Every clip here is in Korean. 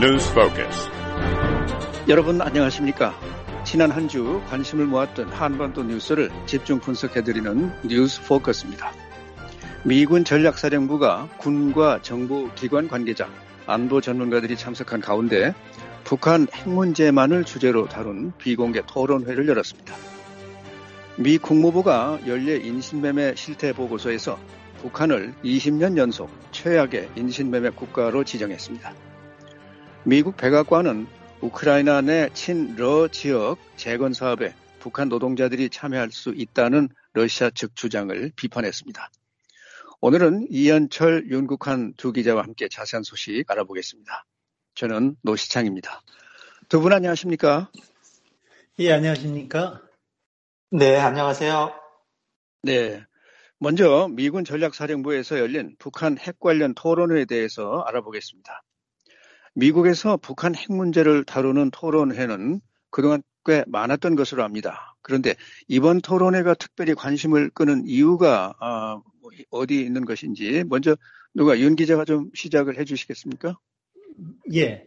News Focus. 여러분 안녕하십니까? 지난 한 주 관심을 모았던 한반도 뉴스를 집중 분석해드리는 뉴스 포커스입니다. 미군 전략사령부가 군과 정보기관 관계자, 안보 전문가들이 참석한 가운데 북한 핵 문제만을 주제로 다룬 비공개 토론회를 열었습니다. 미 국무부가 연례 인신매매 실태보고서에서 북한을 20년 연속 최악의 인신매매 국가로 지정했습니다. 미국 백악관은 우크라이나 내 친러 지역 재건 사업에 북한 노동자들이 참여할 수 있다는 러시아 측 주장을 비판했습니다. 오늘은 이현철, 윤국한 두 기자와 함께 자세한 소식 알아보겠습니다. 저는 노시창입니다. 두 분 안녕하십니까? 예, 안녕하십니까? 네, 안녕하세요. 네, 먼저 미군 전략사령부에서 열린 북한 핵 관련 토론회에 대해서 알아보겠습니다. 미국에서 북한 핵 문제를 다루는 토론회는 그동안 꽤 많았던 것으로 압니다. 그런데 이번 토론회가 특별히 관심을 끄는 이유가 어디 있는 것인지 먼저 누가 윤 기자가 좀 시작을 해 주시겠습니까? 예.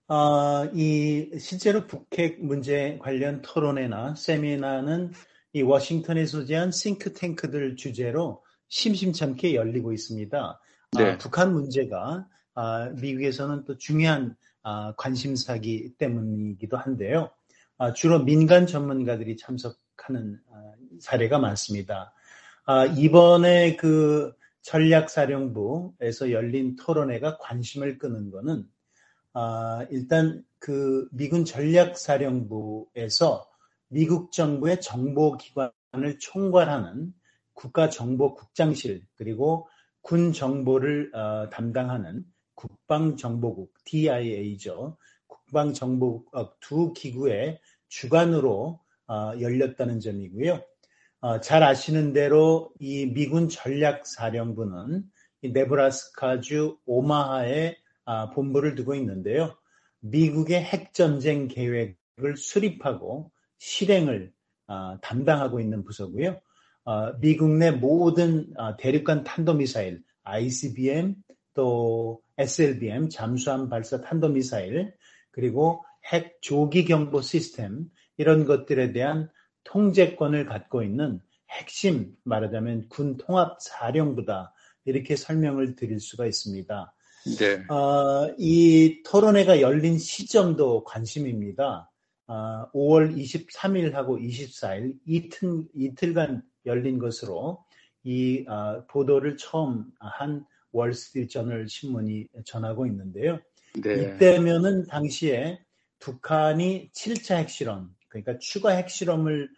실제로 북핵 문제 관련 토론회나 세미나는 이 워싱턴에 소재한 싱크탱크들 주제로 심심찮게 열리고 있습니다. 네. 북한 문제가 미국에서는 또 중요한 관심사기 때문이기도 한데요. 주로 민간 전문가들이 참석하는 사례가 많습니다. 이번에 그 전략사령부에서 열린 토론회가 관심을 끄는 거는 일단 그 미군 전략사령부에서 미국 정부의 정보기관을 총괄하는 국가정보국장실 그리고 군 정보를 담당하는 국방정보국 DIA죠. 국방정보국 두 기구의 주관으로 열렸다는 점이고요. 잘 아시는 대로 이 미군 전략사령부는 이 네브라스카주 오마하에 본부를 두고 있는데요. 미국의 핵전쟁 계획을 수립하고 실행을 담당하고 있는 부서고요. 미국 내 모든 대륙간 탄도미사일, ICBM, 또 SLBM, 잠수함 발사 탄도미사일, 그리고 핵 조기 경보 시스템 이런 것들에 대한 통제권을 갖고 있는 핵심 말하자면 군 통합사령부다 이렇게 설명을 드릴 수가 있습니다. 네. 이 토론회가 열린 시점도 관심입니다. 5월 23일하고 24일 이틀간 열린 것으로 이 보도를 처음 한 월스트리트저널 신문이 전하고 있는데요. 네. 이때면은 당시에 북한이 7차 핵실험, 그러니까 추가 핵실험을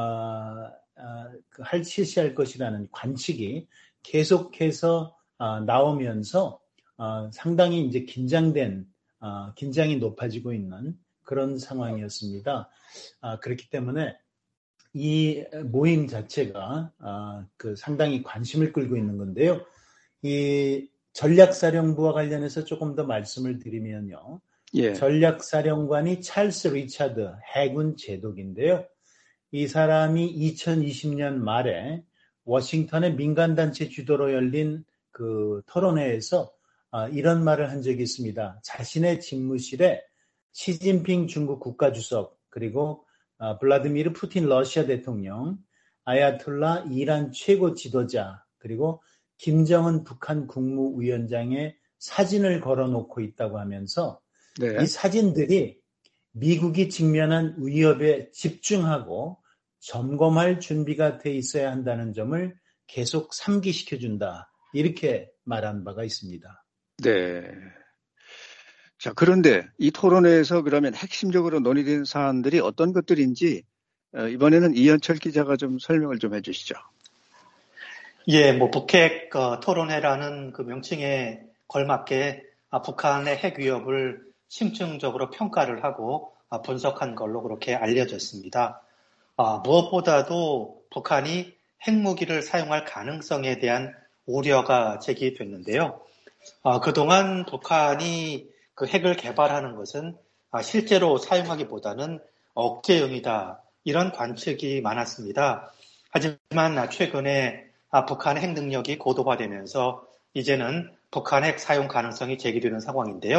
실시할 것이라는 관측이 계속해서 나오면서 상당히 이제 긴장이 높아지고 있는 그런 상황이었습니다. 그렇기 때문에 이 모임 자체가 상당히 관심을 끌고 있는 건데요. 이 전략사령부와 관련해서 조금 더 말씀을 드리면요. 예. 전략사령관이 찰스 리차드 해군 제독인데요. 이 사람이 2020년 말에 워싱턴의 민간단체 주도로 열린 그 토론회에서 이런 말을 한 적이 있습니다. 자신의 집무실에 시진핑 중국 국가주석 그리고 블라디미르 푸틴 러시아 대통령, 아야톨라 이란 최고 지도자 그리고 김정은 북한 국무위원장의 사진을 걸어놓고 있다고 하면서 네. 이 사진들이 미국이 직면한 위협에 집중하고 점검할 준비가 돼 있어야 한다는 점을 계속 상기시켜준다. 이렇게 말한 바가 있습니다. 네. 자, 그런데 이 토론회에서 그러면 핵심적으로 논의된 사안들이 어떤 것들인지 이번에는 이현철 기자가 좀 설명을 좀 해주시죠. 예, 북핵 토론회라는 그 명칭에 걸맞게 북한의 핵 위협을 심층적으로 평가를 하고 분석한 걸로 그렇게 알려졌습니다. 무엇보다도 북한이 핵무기를 사용할 가능성에 대한 우려가 제기됐는데요. 그동안 북한이 그 핵을 개발하는 것은 실제로 사용하기보다는 억제용이다. 이런 관측이 많았습니다. 하지만 최근에 북한의 핵 능력이 고도화되면서 이제는 북한 핵 사용 가능성이 제기되는 상황인데요.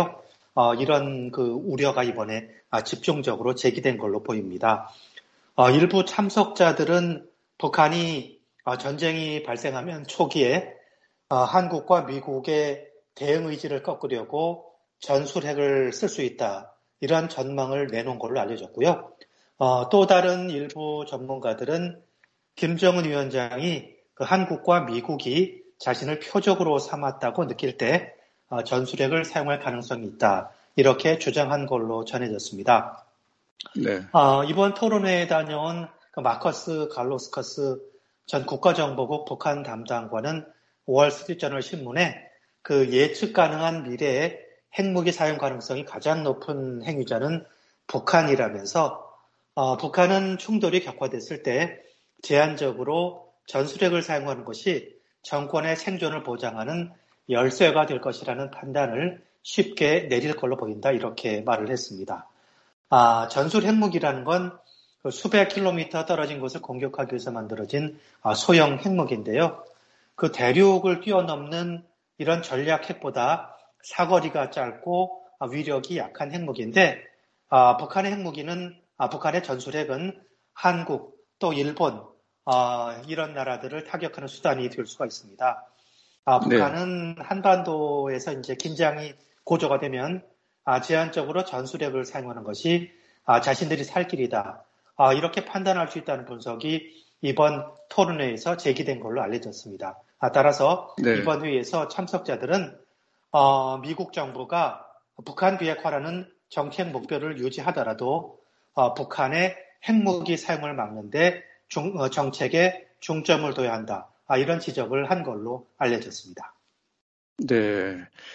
이런 그 우려가 이번에 집중적으로 제기된 걸로 보입니다. 일부 참석자들은 북한이 전쟁이 발생하면 초기에 한국과 미국의 대응 의지를 꺾으려고 전술핵을 쓸 수 있다. 이런 전망을 내놓은 걸로 알려졌고요. 또 다른 일부 전문가들은 김정은 위원장이 그 한국과 미국이 자신을 표적으로 삼았다고 느낄 때 전술핵을 사용할 가능성이 있다. 이렇게 주장한 걸로 전해졌습니다. 네. 이번 토론회에 다녀온 그 마커스 갈로스커스 전 국가정보국 북한 담당관은 월스트리트저널 신문에 그 예측 가능한 미래에 핵무기 사용 가능성이 가장 높은 행위자는 북한이라면서 북한은 충돌이 격화됐을 때 제한적으로 전술핵을 사용하는 것이 정권의 생존을 보장하는 열쇠가 될 것이라는 판단을 쉽게 내릴 걸로 보인다. 이렇게 말을 했습니다. 전술 핵무기라는 건 수백 킬로미터 떨어진 곳을 공격하기 위해서 만들어진 소형 핵무기인데요. 그 대륙을 뛰어넘는 이런 전략 핵보다 사거리가 짧고 위력이 약한 핵무기인데 북한의 핵무기는 북한의 전술핵은 한국 또 일본 이런 나라들을 타격하는 수단이 될 수가 있습니다. 북한은 네. 한반도에서 이제 긴장이 고조가 되면 제한적으로 전술핵을 사용하는 것이 자신들이 살 길이다. 이렇게 판단할 수 있다는 분석이 이번 토론회에서 제기된 걸로 알려졌습니다. 따라서 네. 이번 회의에서 참석자들은 미국 정부가 북한 비핵화라는 정책 목표를 유지하더라도 북한의 핵무기 사용을 막는데 정책에 중점을 둬야 한다. 이런 지적을 한 걸로 알려졌습니다. 네.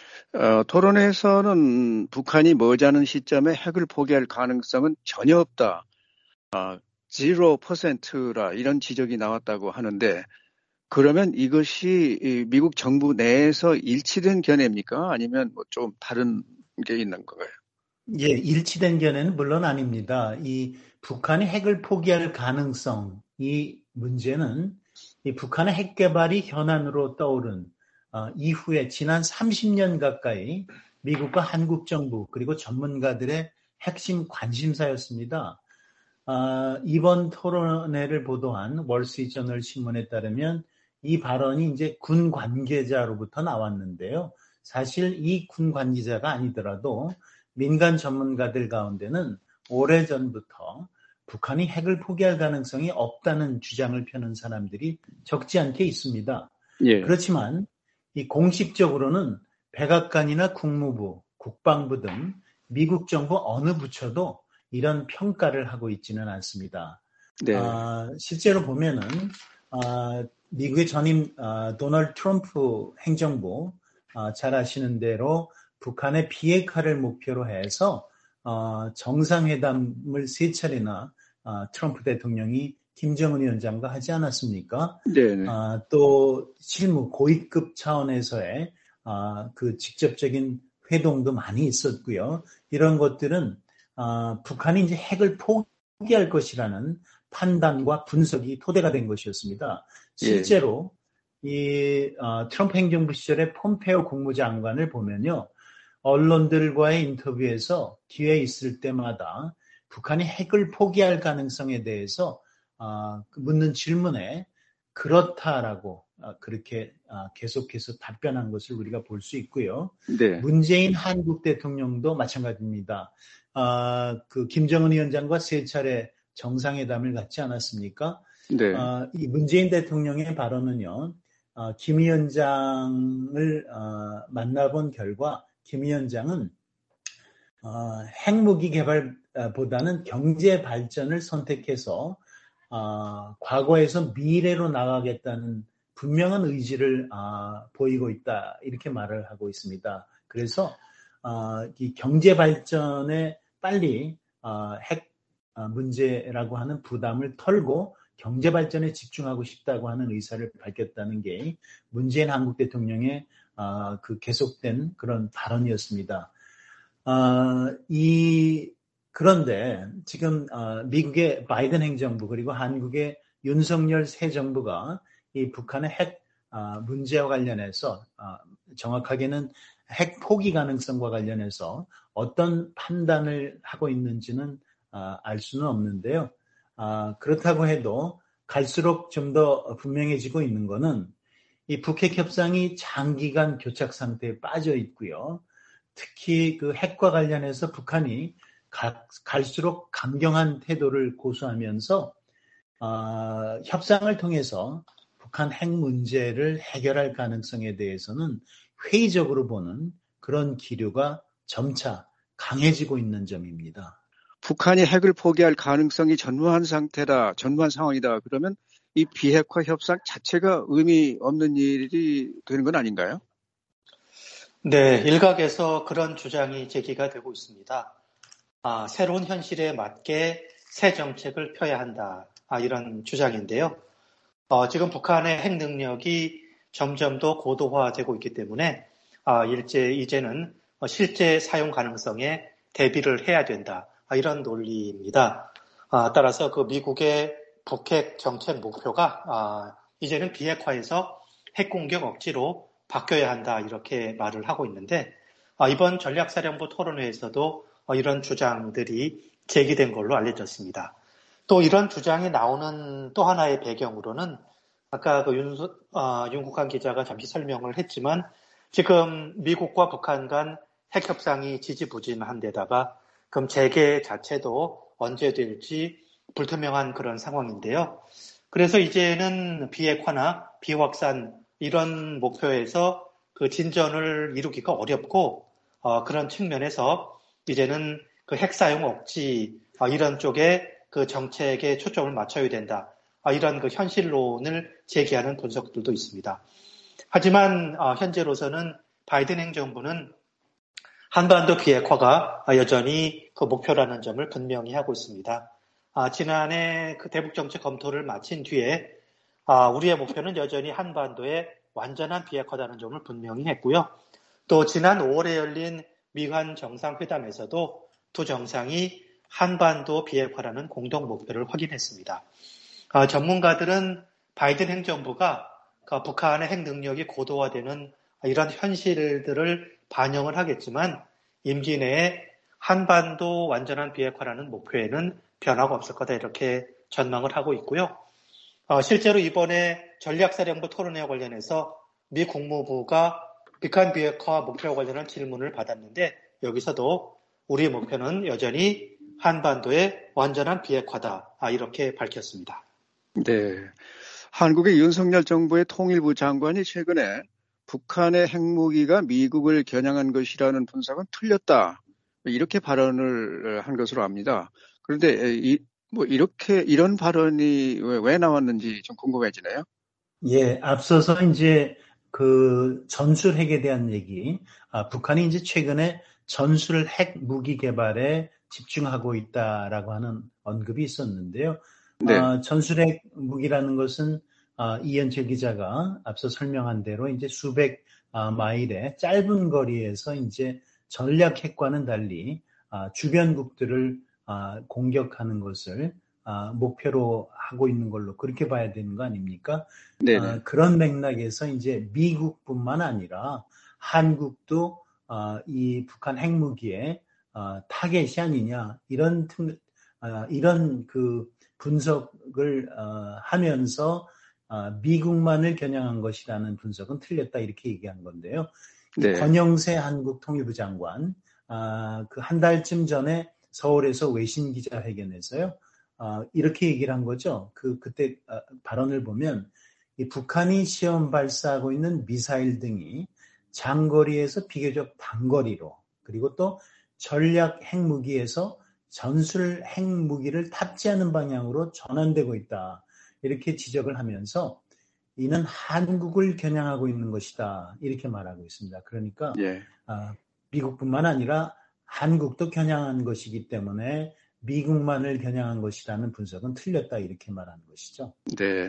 토론회에서는 북한이 머지않은 시점에 핵을 포기할 가능성은 전혀 없다. 0%라 이런 지적이 나왔다고 하는데 그러면 이것이 미국 정부 내에서 일치된 견해입니까? 아니면 뭐 좀 다른 게 있는 건가요? 예, 일치된 견해는 물론 아닙니다. 이 북한이 핵을 포기할 가능성, 이 문제는 이 북한의 핵 개발이 현안으로 떠오른 이후에 지난 30년 가까이 미국과 한국 정부 그리고 전문가들의 핵심 관심사였습니다. 이번 토론회를 보도한 월스트리트저널 신문에 따르면 이 발언이 이제 군 관계자로부터 나왔는데요. 사실 이 군 관계자가 아니더라도 민간 전문가들 가운데는 오래전부터 북한이 핵을 포기할 가능성이 없다는 주장을 펴는 사람들이 적지 않게 있습니다. 예. 그렇지만 이 공식적으로는 백악관이나 국무부, 국방부 등 미국 정부 어느 부처도 이런 평가를 하고 있지는 않습니다. 네. 실제로 보면은 미국의 전임 도널드 트럼프 행정부 잘 아시는 대로 북한의 비핵화를 목표로 해서 정상회담을 3차례나 트럼프 대통령이 김정은 위원장과 하지 않았습니까? 네네. 또 실무 고위급 차원에서의 그 직접적인 회동도 많이 있었고요. 이런 것들은 북한이 이제 핵을 포기할 것이라는 판단과 분석이 토대가 된 것이었습니다. 실제로 이 트럼프 행정부 시절의 폼페오 국무장관을 보면요. 언론들과의 인터뷰에서 기회 있을 때마다 북한이 핵을 포기할 가능성에 대해서 묻는 질문에 그렇다라고 그렇게 계속해서 답변한 것을 우리가 볼 수 있고요. 네. 문재인 한국 대통령도 마찬가지입니다. 그 김정은 위원장과 3차례 정상회담을 갖지 않았습니까? 네. 이 문재인 대통령의 발언은요. 김 위원장을 만나본 결과 김 위원장은 핵무기 개발보다는 경제 발전을 선택해서 과거에서 미래로 나가겠다는 분명한 의지를 보이고 있다 이렇게 말을 하고 있습니다. 그래서 이 경제 발전에 빨리 핵 문제라고 하는 부담을 털고 경제 발전에 집중하고 싶다고 하는 의사를 밝혔다는 게 문재인 한국 대통령의 그 계속된 그런 발언이었습니다. 그런데 지금 미국의 바이든 행정부 그리고 한국의 윤석열 새 정부가 이 북한의 핵 문제와 관련해서 정확하게는 핵 포기 가능성과 관련해서 어떤 판단을 하고 있는지는 알 수는 없는데요. 그렇다고 해도 갈수록 좀 더 분명해지고 있는 것은 이 북핵 협상이 장기간 교착 상태에 빠져 있고요. 특히 그 핵과 관련해서 북한이 갈수록 강경한 태도를 고수하면서 협상을 통해서 북한 핵 문제를 해결할 가능성에 대해서는 회의적으로 보는 그런 기류가 점차 강해지고 있는 점입니다. 북한이 핵을 포기할 가능성이 전무한 상황이다. 그러면 이 비핵화 협상 자체가 의미 없는 일이 되는 건 아닌가요? 네, 일각에서 그런 주장이 제기가 되고 있습니다. 새로운 현실에 맞게 새 정책을 펴야 한다. 이런 주장인데요. 지금 북한의 핵 능력이 점점 더 고도화되고 있기 때문에 이제는 실제 사용 가능성에 대비를 해야 된다. 이런 논리입니다. 따라서 그 미국의 북핵 정책 목표가 이제는 비핵화에서 핵 공격 억지로 바뀌어야 한다. 이렇게 말을 하고 있는데 이번 전략사령부 토론회에서도 이런 주장들이 제기된 걸로 알려졌습니다. 또 이런 주장이 나오는 또 하나의 배경으로는 아까 그 윤국한 기자가 잠시 설명을 했지만 지금 미국과 북한 간 핵 협상이 지지부진한 데다가 그럼 재개 자체도 언제 될지 불투명한 그런 상황인데요. 그래서 이제는 비핵화나 비확산 이런 목표에서 그 진전을 이루기가 어렵고 그런 측면에서 이제는 그 핵 사용 억지 이런 쪽에 그 정책에 초점을 맞춰야 된다. 이런 그 현실론을 제기하는 분석들도 있습니다. 하지만 현재로서는 바이든 행정부는 한반도 비핵화가 여전히 그 목표라는 점을 분명히 하고 있습니다. 지난해 그 대북 정책 검토를 마친 뒤에 우리의 목표는 여전히 한반도의 완전한 비핵화라는 점을 분명히 했고요. 또 지난 5월에 열린 미한 정상회담에서도 두 정상이 한반도 비핵화라는 공동 목표를 확인했습니다. 전문가들은 바이든 행정부가 북한의 핵 능력이 고도화되는 이런 현실들을 반영을 하겠지만 임기 내에 한반도 완전한 비핵화라는 목표에는 변화가 없을 거다 이렇게 전망을 하고 있고요. 실제로 이번에 전략사령부 토론회와 관련해서 미 국무부가 북한 비핵화 목표와 관련한 질문을 받았는데 여기서도 우리의 목표는 여전히 한반도의 완전한 비핵화다 이렇게 밝혔습니다. 네, 한국의 윤석열 정부의 통일부 장관이 최근에 북한의 핵무기가 미국을 겨냥한 것이라는 분석은 틀렸다. 이렇게 발언을 한 것으로 압니다. 그런데 이런 발언이 왜 나왔는지 좀 궁금해지네요. 예, 앞서서 이제 그 전술핵에 대한 얘기, 북한이 이제 최근에 전술 핵 무기 개발에 집중하고 있다라고 하는 언급이 있었는데요. 네. 전술핵 무기라는 것은 이현철 기자가 앞서 설명한 대로 이제 수백 마일의 짧은 거리에서 이제 전략 핵과는 달리 주변국들을 공격하는 것을 목표로 하고 있는 걸로 그렇게 봐야 되는 거 아닙니까? 그런 맥락에서 이제 미국뿐만 아니라 한국도 이 북한 핵무기의 타겟이 아니냐 이런 그 분석을 하면서 미국만을 겨냥한 것이라는 분석은 틀렸다 이렇게 얘기한 건데요. 네. 권영세 한국 통일부 장관 그 한 달쯤 전에 서울에서 외신 기자회견에서요. 이렇게 얘기를 한 거죠. 그때 발언을 보면 이 북한이 시험 발사하고 있는 미사일 등이 장거리에서 비교적 단거리로 그리고 또 전략 핵무기에서 전술 핵무기를 탑재하는 방향으로 전환되고 있다. 이렇게 지적을 하면서 이는 한국을 겨냥하고 있는 것이다. 이렇게 말하고 있습니다. 그러니까 미국뿐만 아니라 한국도 겨냥한 것이기 때문에 미국만을 겨냥한 것이라는 분석은 틀렸다. 이렇게 말하는 것이죠. 네.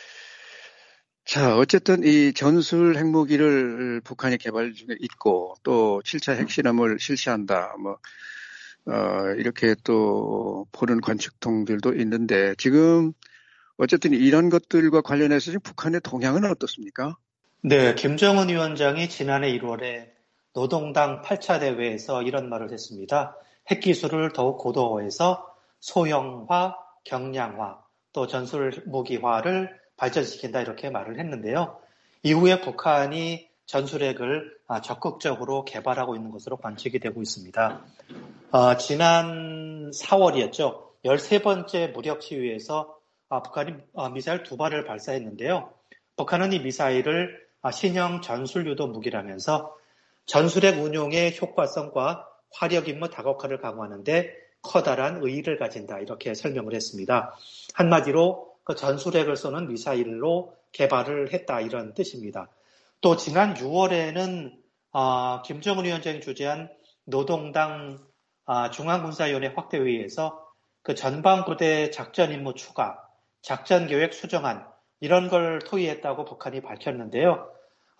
자, 어쨌든 이 전술 핵무기를 북한이 개발 중에 있고 또 7차 핵실험을 실시한다. 이렇게 또 보는 관측통들도 있는데 지금 어쨌든 이런 것들과 관련해서 지금 북한의 동향은 어떻습니까? 네, 김정은 위원장이 지난해 1월에 노동당 8차 대회에서 이런 말을 했습니다. 핵기술을 더욱 고도화해서 소형화, 경량화, 또 전술무기화를 발전시킨다 이렇게 말을 했는데요. 이후에 북한이 전술핵을 적극적으로 개발하고 있는 것으로 관측이 되고 있습니다. 지난 4월이었죠. 13번째 무력 시위에서 북한이 미사일 2발을 발사했는데요. 북한은 이 미사일을 신형 전술유도 무기라면서 전술핵 운용의 효과성과 화력 임무 다각화를 강화하는데 커다란 의의를 가진다 이렇게 설명을 했습니다. 한마디로 그 전술핵을 쏘는 미사일로 개발을 했다 이런 뜻입니다. 또 지난 6월에는 김정은 위원장이 주재한 노동당 중앙군사위원회 확대회의에서 그 전방부대 작전 임무 추가, 작전계획 수정안 이런 걸 토의했다고 북한이 밝혔는데요.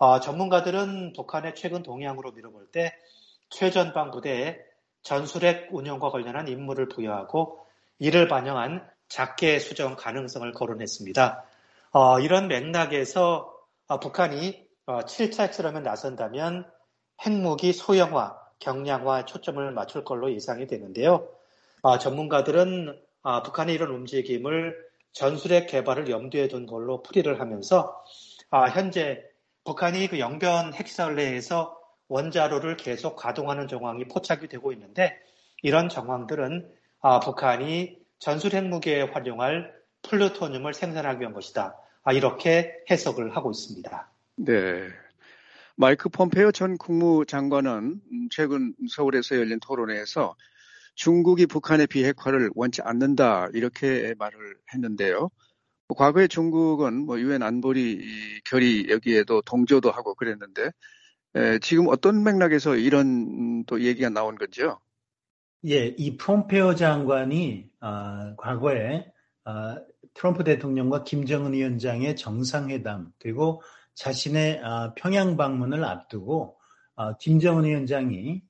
전문가들은 북한의 최근 동향으로 미뤄볼 때 최전방 부대에 전술핵 운영과 관련한 임무를 부여하고 이를 반영한 작계 수정 가능성을 거론했습니다. 이런 맥락에서 북한이 7차 핵실험에 나선다면 핵무기 소형화, 경량화에 초점을 맞출 걸로 예상이 되는데요. 전문가들은 북한의 이런 움직임을 전술핵 개발을 염두에 둔 걸로 풀이를 하면서 현재 북한이 그 영변 핵시설 내에서 원자로를 계속 가동하는 정황이 포착이 되고 있는데 이런 정황들은 북한이 전술 핵무기에 활용할 플루토늄을 생산하기 위한 것이다. 이렇게 해석을 하고 있습니다. 네. 마이크 폼페이오 전 국무장관은 최근 서울에서 열린 토론회에서 중국이 북한의 비핵화를 원치 않는다 이렇게 말을 했는데요. 과거에 중국은 유엔 안보리 결의 여기에도 동조도 하고 그랬는데 지금 어떤 맥락에서 이런 또 얘기가 나온 거죠? 예, 이 폼페이오 장관이 과거에 트럼프 대통령과 김정은 위원장의 정상회담 그리고 자신의 평양 방문을 앞두고 김정은 위원장이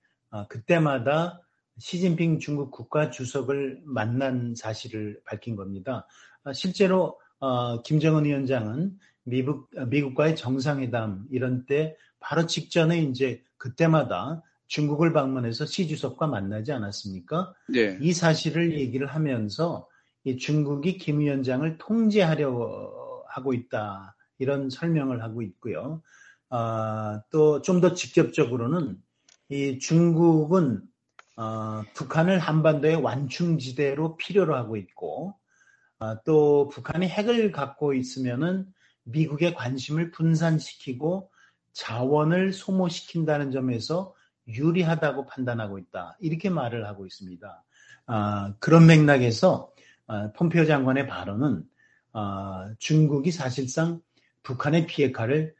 그때마다 시진핑 중국 국가주석을 만난 사실을 밝힌 겁니다. 실제로 김정은 위원장은 미국과의 정상회담 이런 때 바로 직전에 이제 그때마다 중국을 방문해서 시 주석과 만나지 않았습니까? 네. 이 사실을 얘기를 하면서 이 중국이 김 위원장을 통제하려 하고 있다 이런 설명을 하고 있고요. 또 좀 더 직접적으로는 이 중국은 북한을 한반도의 완충지대로 필요로 하고 있고 또 북한이 핵을 갖고 있으면은 미국의 관심을 분산시키고 자원을 소모시킨다는 점에서 유리하다고 판단하고 있다. 이렇게 말을 하고 있습니다. 그런 맥락에서 폼페이오 장관의 발언은 중국이 사실상 북한의 비핵화를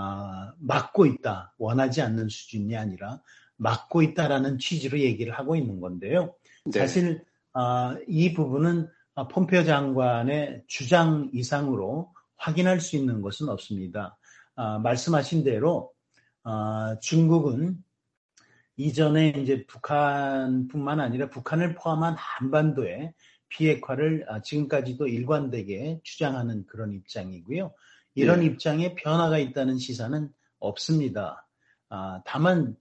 막고 있다. 원하지 않는 수준이 아니라 막고 있다라는 취지로 얘기를 하고 있는 건데요. 네. 사실 이 부분은 폼페이오 장관의 주장 이상으로 확인할 수 있는 것은 없습니다. 말씀하신 대로 중국은 이전에 이제 북한뿐만 아니라 북한을 포함한 한반도의 비핵화를 지금까지도 일관되게 주장하는 그런 입장이고요. 이런 입장에 변화가 있다는 시사는 없습니다. 다만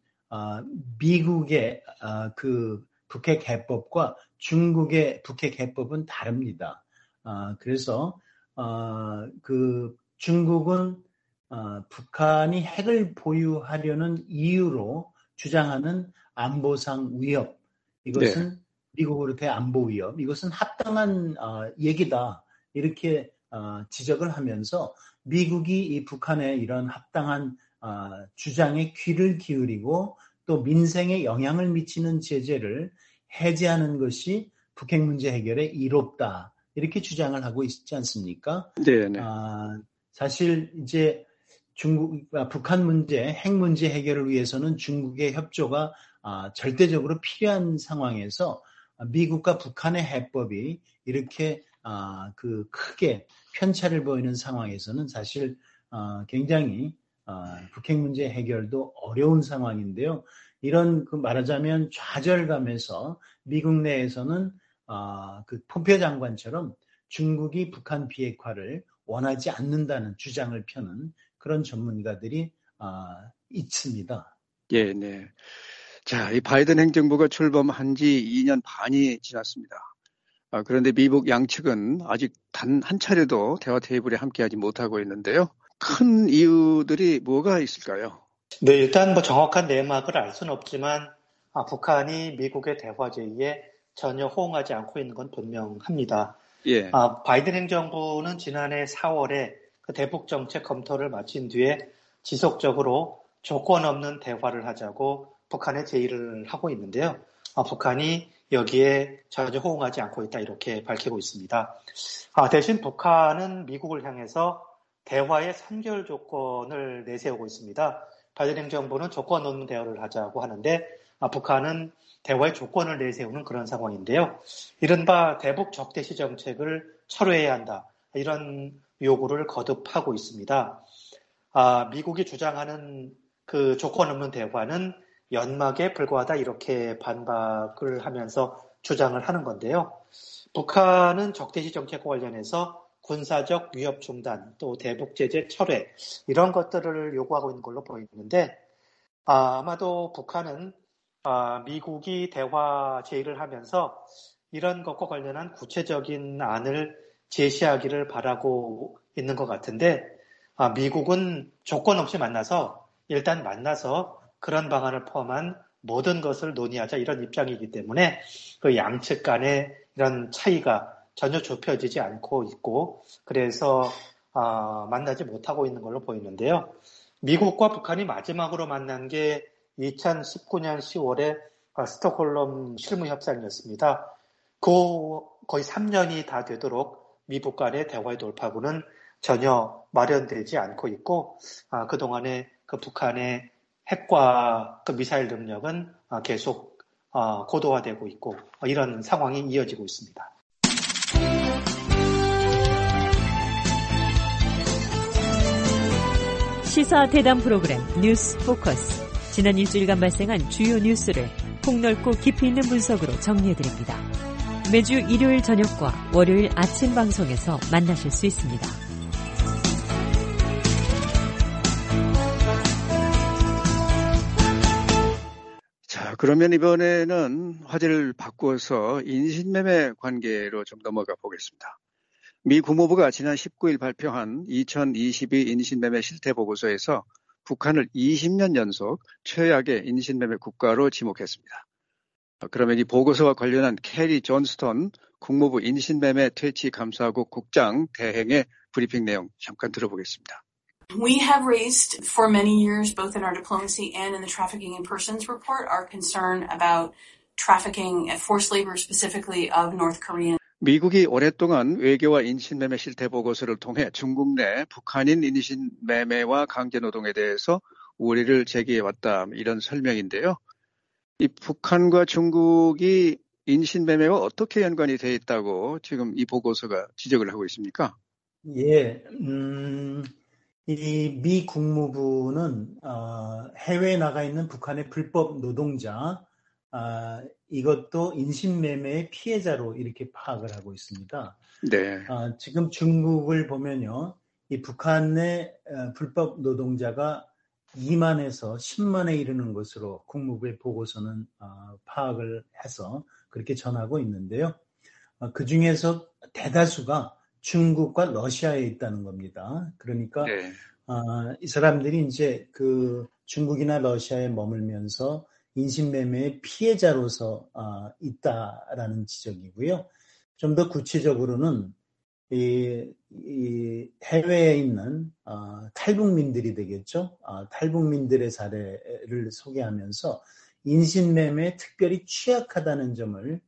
미국의 그 북핵 해법과 중국의 북핵 해법은 다릅니다. 그래서 그 중국은 북한이 핵을 보유하려는 이유로 주장하는 안보상 위협, 이것은 미국으로부터의 안보 위협, 이것은 합당한 얘기다 이렇게 지적을 하면서 미국이 이 북한의 이런 합당한 주장에 귀를 기울이고 또 민생에 영향을 미치는 제재를 해제하는 것이 북핵 문제 해결에 이롭다 이렇게 주장을 하고 있지 않습니까? 네네. 사실 이제 북한 문제, 핵 문제 해결을 위해서는 중국의 협조가 절대적으로 필요한 상황에서 미국과 북한의 해법이 이렇게 그 크게 편차를 보이는 상황에서는 사실 굉장히 북핵 문제 해결도 어려운 상황인데요. 이런 그 말하자면 좌절감에서 미국 내에서는 그 폼페이오 장관처럼 중국이 북한 비핵화를 원하지 않는다는 주장을 펴는 그런 전문가들이 있습니다. 예, 네. 자, 이 바이든 행정부가 출범한 지 2년 반이 지났습니다. 그런데 미국 양측은 아직 단 한 차례도 대화 테이블에 함께하지 못하고 있는데요. 큰 이유들이 뭐가 있을까요? 네, 일단 정확한 내막을 알 수는 없지만 북한이 미국의 대화 제의에 전혀 호응하지 않고 있는 건 분명합니다. 예. 바이든 행정부는 지난해 4월에 그 대북 정책 검토를 마친 뒤에 지속적으로 조건 없는 대화를 하자고 북한에 제의를 하고 있는데요. 북한이 여기에 전혀 호응하지 않고 있다 이렇게 밝히고 있습니다. 대신 북한은 미국을 향해서 대화의 3개월 조건을 내세우고 있습니다. 바이든 행정부는 조건 없는 대화를 하자고 하는데 북한은 대화의 조건을 내세우는 그런 상황인데요. 이른바 대북 적대시 정책을 철회해야 한다. 이런 요구를 거듭하고 있습니다. 미국이 주장하는 그 조건 없는 대화는 연막에 불과하다 이렇게 반박을 하면서 주장을 하는 건데요. 북한은 적대시 정책과 관련해서 군사적 위협 중단, 또 대북 제재 철회 이런 것들을 요구하고 있는 걸로 보이는데 아마도 북한은 미국이 대화 제의를 하면서 이런 것과 관련한 구체적인 안을 제시하기를 바라고 있는 것 같은데 미국은 조건 없이 일단 만나서 그런 방안을 포함한 모든 것을 논의하자 이런 입장이기 때문에 그 양측 간의 이런 차이가 전혀 좁혀지지 않고 있고 그래서 만나지 못하고 있는 걸로 보이는데요. 미국과 북한이 마지막으로 만난 게 2019년 10월에 스톡홀름 실무협상이었습니다. 거의 3년이 다 되도록 미북 간의 대화의 돌파구는 전혀 마련되지 않고 있고 그동안에 그 북한의 핵과 그 미사일 능력은 계속 고도화되고 있고 이런 상황이 이어지고 있습니다. 시사 대담 프로그램 뉴스 포커스. 지난 일주일간 발생한 주요 뉴스를 폭넓고 깊이 있는 분석으로 정리해드립니다. 매주 일요일 저녁과 월요일 아침 방송에서 만나실 수 있습니다. 자, 그러면 이번에는 화제를 바꾸어서 인신매매 관계로 좀 넘어가 보겠습니다. 미 국무부가 지난 19일 발표한 2022 인신매매 실태보고서에서 북한을 20년 연속 최악의 인신매매 국가로 지목했습니다. 그러면 이 보고서와 관련한 캐리 존스턴 국무부 인신매매 퇴치감사국 국장 대행의 브리핑 내용 잠깐 들어보겠습니다. We have raised for many years, both in our diplomacy and in the trafficking in persons report, our concern about trafficking and forced labor specifically of North Korean. 미국이 오랫동안 외교와 인신매매 실태보고서를 통해 중국 내 북한인 인신매매와 강제노동에 대해서 우려를 제기해왔다. 이런 설명인데요. 이 북한과 중국이 인신매매와 어떻게 연관이 되어 있다고 지금 이 보고서가 지적을 하고 있습니까? 예, 이 미 국무부는 해외에 나가 있는 북한의 불법 노동자 이것도 인신매매의 피해자로 이렇게 파악을 하고 있습니다. 네. 지금 중국을 보면요, 이 북한의 불법 노동자가 2만에서 10만에 이르는 것으로 국무부의 보고서는 파악을 해서 그렇게 전하고 있는데요. 그 중에서 대다수가 중국과 러시아에 있다는 겁니다. 그러니까 네. 이 사람들이 이제 그 중국이나 러시아에 머물면서 인신매매의 피해자로서 있다라는 지적이고요. 좀 더 구체적으로는 이 해외에 있는 탈북민들이 되겠죠. 탈북민들의 사례를 소개하면서 인신매매에 특별히 취약하다는 점을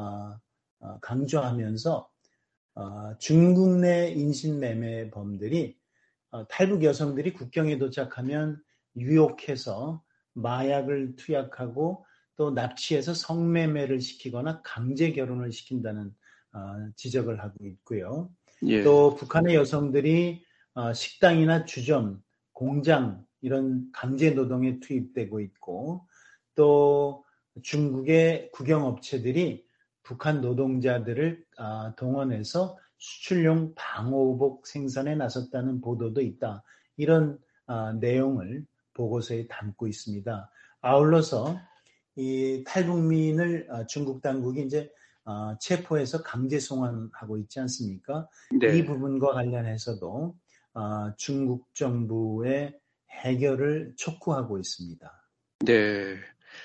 강조하면서 중국 내 인신매매범들이 탈북 여성들이 국경에 도착하면 유혹해서 마약을 투약하고 또 납치해서 성매매를 시키거나 강제 결혼을 시킨다는 지적을 하고 있고요. 예. 또 북한의 여성들이 식당이나 주점, 공장 이런 강제 노동에 투입되고 있고 또 중국의 국영업체들이 북한 노동자들을 동원해서 수출용 방호복 생산에 나섰다는 보도도 있다. 이런 내용을 보고서에 담고 있습니다. 아울러서 이 탈북민을 중국 당국이 이제 체포해서 강제 송환하고 있지 않습니까? 네. 이 부분과 관련해서도 중국 정부의 해결을 촉구하고 있습니다. 네.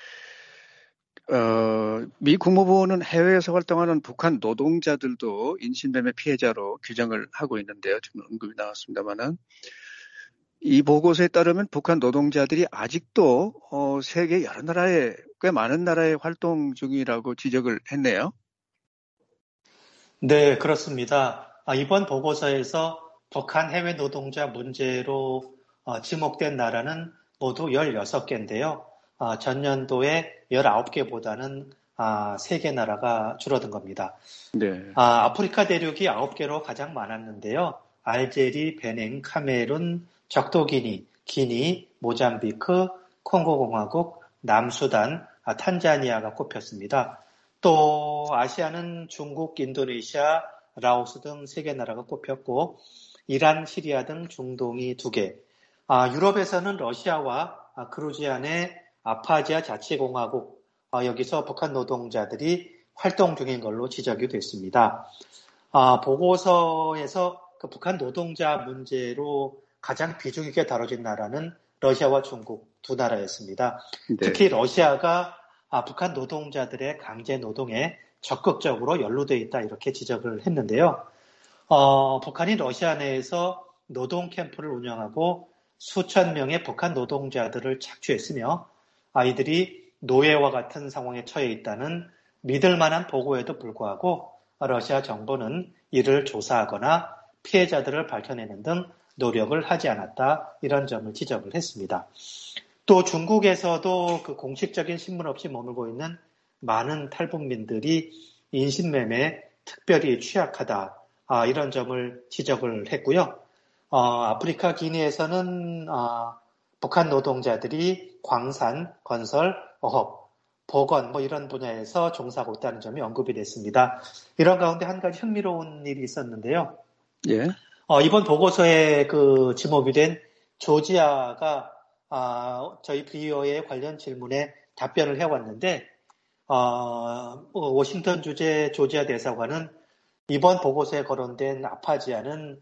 미 국무부는 해외에서 활동하는 북한 노동자들도 인신매매 피해자로 규정을 하고 있는데요. 지금 언급이 나왔습니다만은 이 보고서에 따르면 북한 노동자들이 아직도 세계 여러 나라에 꽤 많은 나라에 활동 중이라고 지적을 했네요. 네, 그렇습니다. 이번 보고서에서 북한 해외 노동자 문제로 지목된 나라는 모두 16개인데요. 전년도에 19개보다는 3개 나라가 줄어든 겁니다. 네. 아프리카 대륙이 9개로 가장 많았는데요. 알제리, 베냉, 카메룬, 적도기니, 기니, 모잠비크, 콩고공화국, 남수단, 탄자니아가 꼽혔습니다. 또 아시아는 중국, 인도네시아, 라오스 등 3개 나라가 꼽혔고 이란, 시리아 등 중동이 2개, 유럽에서는 러시아와 그루지안의 아파지아 자치공화국, 여기서 북한 노동자들이 활동 중인 걸로 지적이 됐습니다. 보고서에서 그 북한 노동자 문제로 가장 비중 있게 다뤄진 나라는 러시아와 중국 2나라였습니다. 네. 특히 러시아가 북한 노동자들의 강제 노동에 적극적으로 연루되어 있다 이렇게 지적을 했는데요. 북한이 러시아 내에서 노동 캠프를 운영하고 수천 명의 북한 노동자들을 착취했으며 아이들이 노예와 같은 상황에 처해 있다는 믿을 만한 보고에도 불구하고 러시아 정부는 이를 조사하거나 피해자들을 밝혀내는 등 노력을 하지 않았다 이런 점을 지적을 했습니다. 또 중국에서도 그 공식적인 신문 없이 머물고 있는 많은 탈북민들이 인신매매에 특별히 취약하다 이런 점을 지적을 했고요. 아프리카 기니에서는 북한 노동자들이 광산, 건설, 어업, 보건 이런 분야에서 종사하고 있다는 점이 언급이 됐습니다. 이런 가운데 한 가지 흥미로운 일이 있었는데요. 예. 이번 보고서에 그 지목이 된 조지아가 저희 BO의 관련 질문에 답변을 해왔는데 워싱턴 주재 조지아 대사관은 이번 보고서에 거론된 아파지아는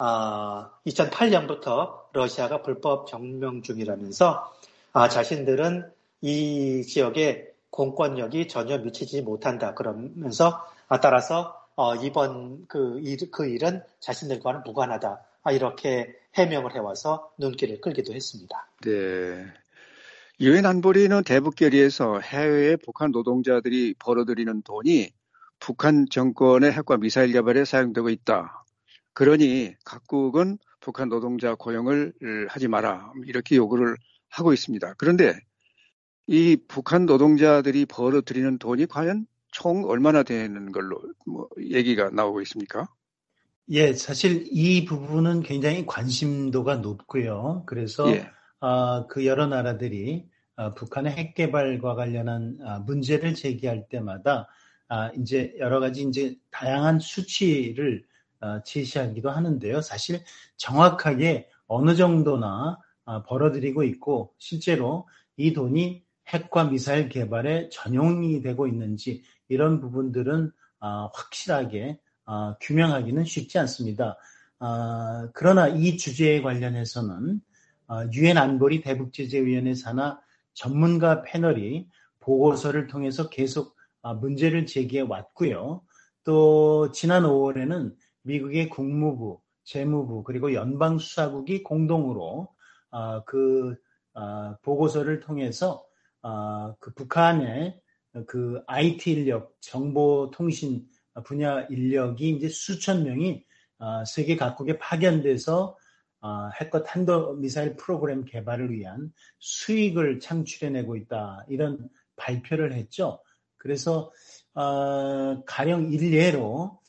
2008년부터 러시아가 불법 점령 중이라면서 자신들은 이 지역에 공권력이 전혀 미치지 못한다 그러면서 따라서 이번 그 일은 자신들과는 무관하다 이렇게 해명을 해와서 눈길을 끌기도 했습니다. 네. 유엔 안보리는 대북 결의에서 해외의 북한 노동자들이 벌어들이는 돈이 북한 정권의 핵과 미사일 개발에 사용되고 있다. 그러니 각국은 북한 노동자 고용을 하지 마라. 이렇게 요구를 하고 있습니다. 그런데 이 북한 노동자들이 벌어들이는 돈이 과연 총 얼마나 되는 걸로 얘기가 나오고 있습니까? 예, 사실 이 부분은 굉장히 관심도가 높고요. 그래서 예. 그 여러 나라들이 북한의 핵 개발과 관련한 문제를 제기할 때마다 이제 여러 가지 이제 다양한 수치를 제시하기도 하는데요. 사실 정확하게 어느 정도나 벌어들이고 있고 실제로 이 돈이 핵과 미사일 개발에 전용이 되고 있는지 이런 부분들은 확실하게 규명하기는 쉽지 않습니다. 그러나 이 주제에 관련해서는 유엔 안보리 대북제재위원회 산하 전문가 패널이 보고서를 통해서 계속 문제를 제기해 왔고요. 또 지난 5월에는 미국의 국무부, 재무부 그리고 연방수사국이 공동으로 그 보고서를 통해서 그 북한의 그 IT 인력, 정보통신 분야 인력이 이제 수천 명이 세계 각국에 파견돼서 핵과 탄도미사일 프로그램 개발을 위한 수익을 창출해내고 있다. 이런 발표를 했죠. 그래서 가령 일례로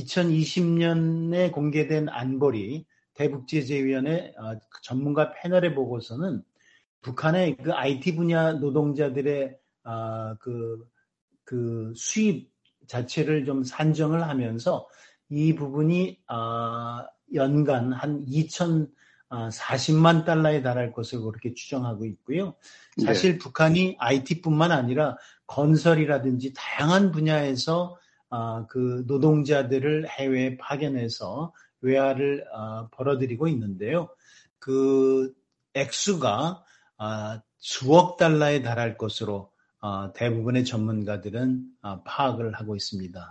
2020년에 공개된 안보리 대북제재위원회 전문가 패널의 보고서는 북한의 그 IT 분야 노동자들의 그 수입 자체를 좀 산정을 하면서 이 부분이 연간 한 2,040만 달러에 달할 것을 그렇게 추정하고 있고요. 사실 네. 북한이 IT뿐만 아니라 건설이라든지 다양한 분야에서 그 노동자들을 해외에 파견해서 외화를 벌어들이고 있는데요. 그 액수가 수억 달러에 달할 것으로 대부분의 전문가들은 파악을 하고 있습니다.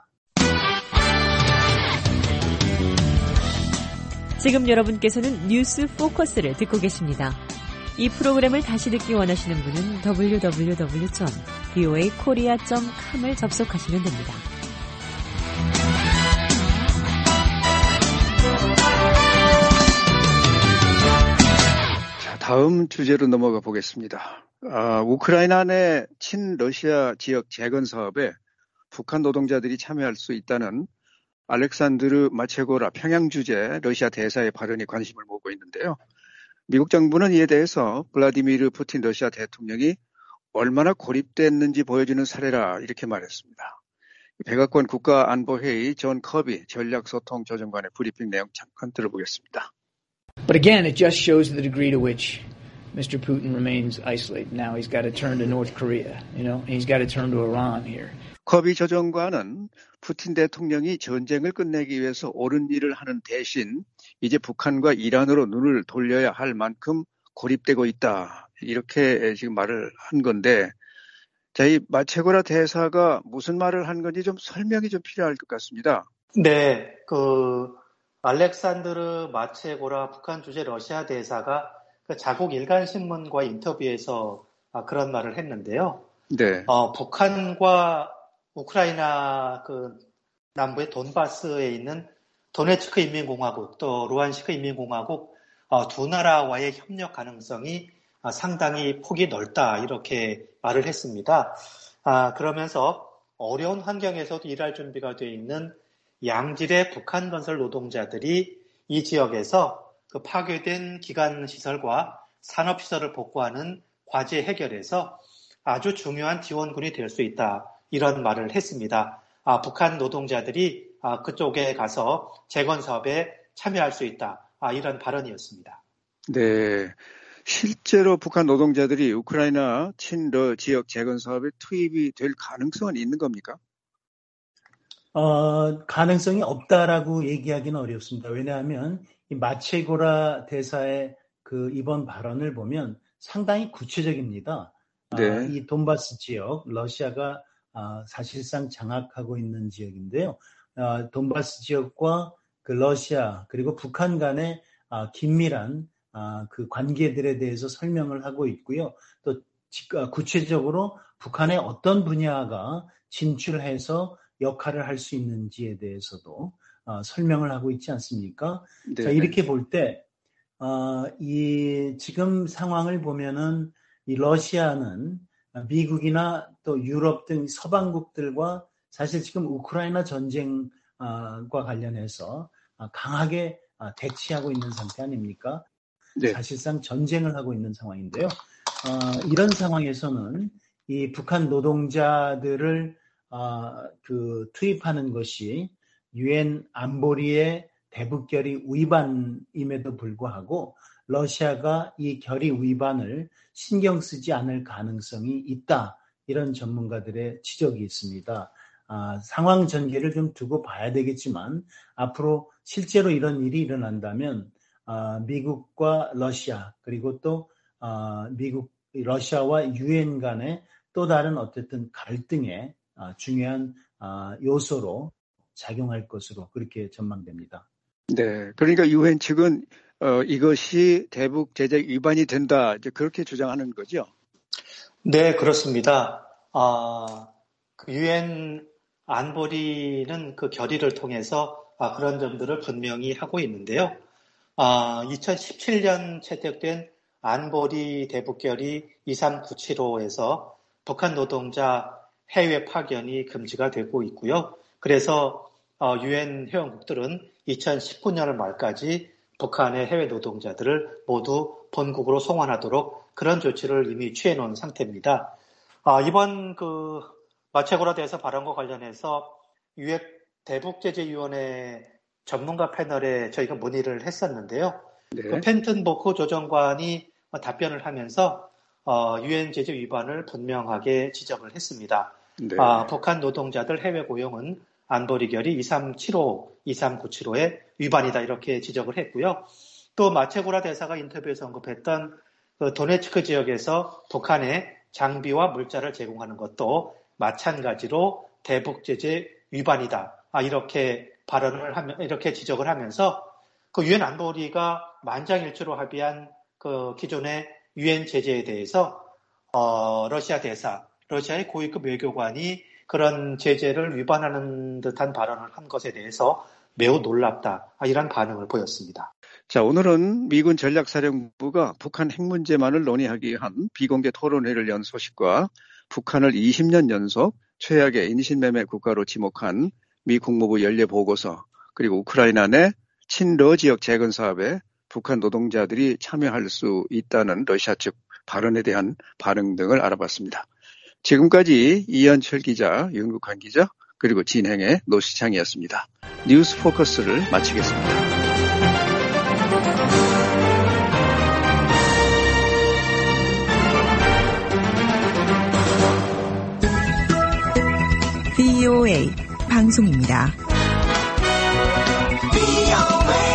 지금 여러분께서는 뉴스 포커스를 듣고 계십니다. 이 프로그램을 다시 듣기 원하시는 분은 www.voakorea.com을 접속하시면 됩니다. 자, 다음 주제로 넘어가 보겠습니다. 우크라이나 내 친러시아 지역 재건 사업에 북한 노동자들이 참여할 수 있다는 알렉산드르 마체고라 평양주재 러시아 대사의 발언이 관심을 모으고 있는데요. 미국 정부는 이에 대해서 블라디미르 푸틴 러시아 대통령이 얼마나 고립됐는지 보여주는 사례라 이렇게 말했습니다. 백악관 국가안보회의 존 커비 전략소통조정관의 브리핑 내용 잠깐 들어보겠습니다. But again, it just shows the degree to which Mr. Putin remains isolated. Now he's got to turn to North Korea, and he's got to turn to Iran here. 커비 조정관은 푸틴 대통령이 전쟁을 끝내기 위해서 옳은 일을 하는 대신 이제 북한과 이란으로 눈을 돌려야 할 만큼 고립되고 있다. 이렇게 지금 말을 한 건데, 자, 이 마체고라 대사가 무슨 말을 한 건지 좀 설명이 좀 필요할 것 같습니다. 네, 알렉산드르 마체고라 북한 주재 러시아 대사가 자국 일간신문과 인터뷰에서 그런 말을 했는데요. 네. 북한과 우크라이나 남부의 돈바스에 있는 도네츠크 인민공화국 또 루안스크 인민공화국 두 나라와의 협력 가능성이 상당히 폭이 넓다 이렇게 말을 했습니다. 그러면서 어려운 환경에서도 일할 준비가 되어 있는 양질의 북한 건설 노동자들이 이 지역에서 그 파괴된 기간시설과 산업시설을 복구하는 과제 해결에서 아주 중요한 지원군이 될 수 있다. 이런 말을 했습니다. 북한 노동자들이 그쪽에 가서 재건 사업에 참여할 수 있다. 이런 발언이었습니다. 네. 실제로 북한 노동자들이 우크라이나 친러 지역 재건 사업에 투입이 될 가능성은 있는 겁니까? 가능성이 없다라고 얘기하기는 어렵습니다. 왜냐하면 이 마체고라 대사의 이번 발언을 보면 상당히 구체적입니다. 네. 이 돈바스 지역, 러시아가 사실상 장악하고 있는 지역인데요. 돈바스 지역과 러시아 그리고 북한 간의 긴밀한 그 관계들에 대해서 설명을 하고 있고요. 또 구체적으로 북한의 어떤 분야가 진출해서 역할을 할 수 있는지에 대해서도 설명을 하고 있지 않습니까? 네. 자, 이렇게 볼 때 이 지금 상황을 보면은 이 러시아는 미국이나 또 유럽 등 서방국들과 사실 지금 우크라이나 전쟁과 관련해서 강하게 대치하고 있는 상태 아닙니까? 네. 사실상 전쟁을 하고 있는 상황인데요. 이런 상황에서는 이 북한 노동자들을 투입하는 것이 유엔 안보리의 대북 결의 위반임에도 불구하고 러시아가 이 결의 위반을 신경 쓰지 않을 가능성이 있다. 이런 전문가들의 지적이 있습니다. 상황 전개를 좀 두고 봐야 되겠지만 앞으로 실제로 이런 일이 일어난다면 미국과 러시아 그리고 또 러시아와 유엔 간의 또 다른 어쨌든 갈등의 중요한 요소로 작용할 것으로 그렇게 전망됩니다. 네, 그러니까 유엔 측은 이것이 대북 제재 위반이 된다 이제 그렇게 주장하는 거죠? 네, 그렇습니다. 유엔 안보리는 그 결의를 통해서 그런 점들을 분명히 하고 있는데요. 2017년 채택된 안보리 대북결의 23975에서 북한 노동자 해외 파견이 금지가 되고 있고요. 그래서 유엔 회원국들은 2019년 말까지 북한의 해외 노동자들을 모두 본국으로 송환하도록 그런 조치를 이미 취해놓은 상태입니다. 이번 마체고라 대사 발언과 관련해서 대북제재위원회 전문가 패널에 저희가 문의를 했었는데요. 네. 그 펜튼 보코 조정관이 답변을 하면서 유엔 제재 위반을 분명하게 지적을 했습니다. 네. 북한 노동자들 해외 고용은 안보리 결의 2375, 2397호의 위반이다 이렇게 지적을 했고요. 또 마체고라 대사가 인터뷰에서 언급했던 그 도네츠크 지역에서 북한에 장비와 물자를 제공하는 것도 마찬가지로 대북 제재 위반이다. 이렇게 이렇게 지적을 하면서 그 유엔 안보리가 만장일치로 합의한 그 기존의 유엔 제재에 대해서 러시아 대사, 러시아의 고위급 외교관이 그런 제재를 위반하는 듯한 발언을 한 것에 대해서 매우 놀랍다. 이런 반응을 보였습니다. 자, 오늘은 미군 전략사령부가 북한 핵 문제만을 논의하기 위한 비공개 토론회를 연 소식과 북한을 20년 연속 최악의 인신매매 국가로 지목한 미 국무부 연례 보고서, 그리고 우크라이나 내 친러 지역 재건 사업에 북한 노동자들이 참여할 수 있다는 러시아 측 발언에 대한 반응 등을 알아봤습니다. 지금까지 이현철 기자, 윤국환 기자, 그리고 진행의 노시창이었습니다. 뉴스 포커스를 마치겠습니다. VOA 방송입니다. VOA